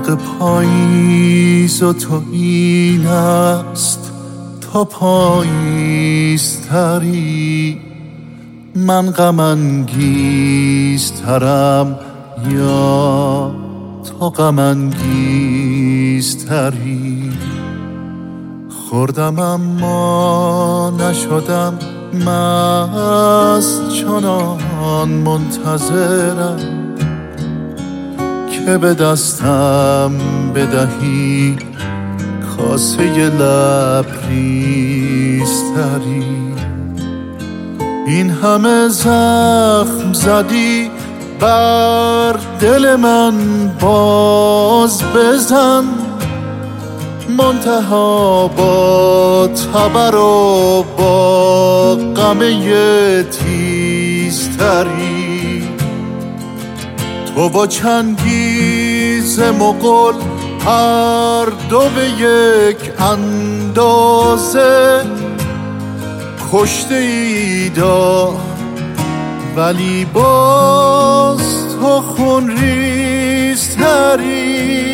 فرق پاییز و تو این است، تو پاییزتری، من غم انگیزترم یا تو غم انگیزتری. خوردم اما نشدم مست، چنان منتظرم که به دستم بدهی کاسه لبریزتری. این همه زخم زدی بر دل من، باز بزن، منتها با تبر و با غم تیزتری. تو با چنگیز مغول هر دو به یک اندازه کشته ایدا، ولی باز تو خونریزتری.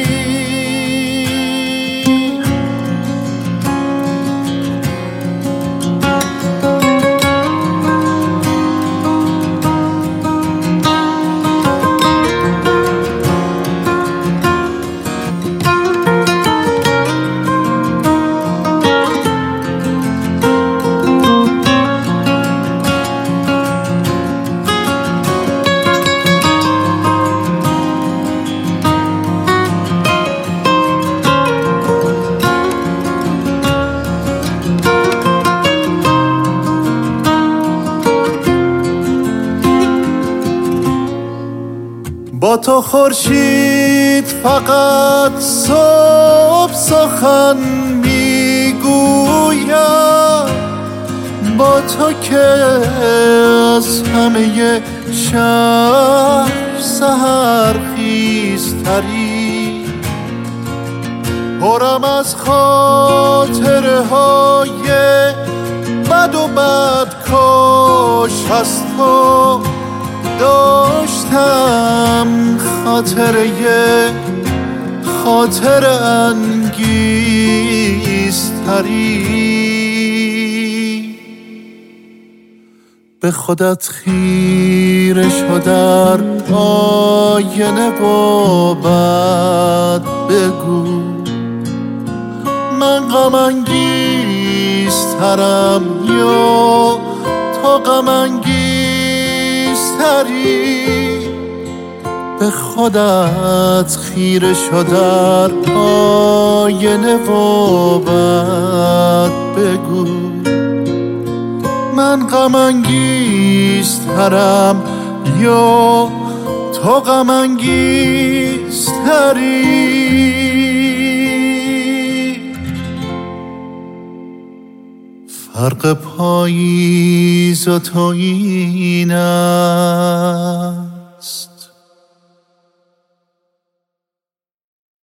با تو خورشید فقط صبح سخن میگوید، با تو که از همه شهر سحرخیزتری. پرم از خاطره های بد و بدکاش از تو داشتم، خاطر انگیزتری. به خودت خیره شو در آینه و بعد بگو من غم انگیزترم یا تو غم انگیزتری. به خودت خیره شو در آینه و بعد بگو من غم انگیزترم یا تو غم انگیزتری. فرق پاییز و تو این است،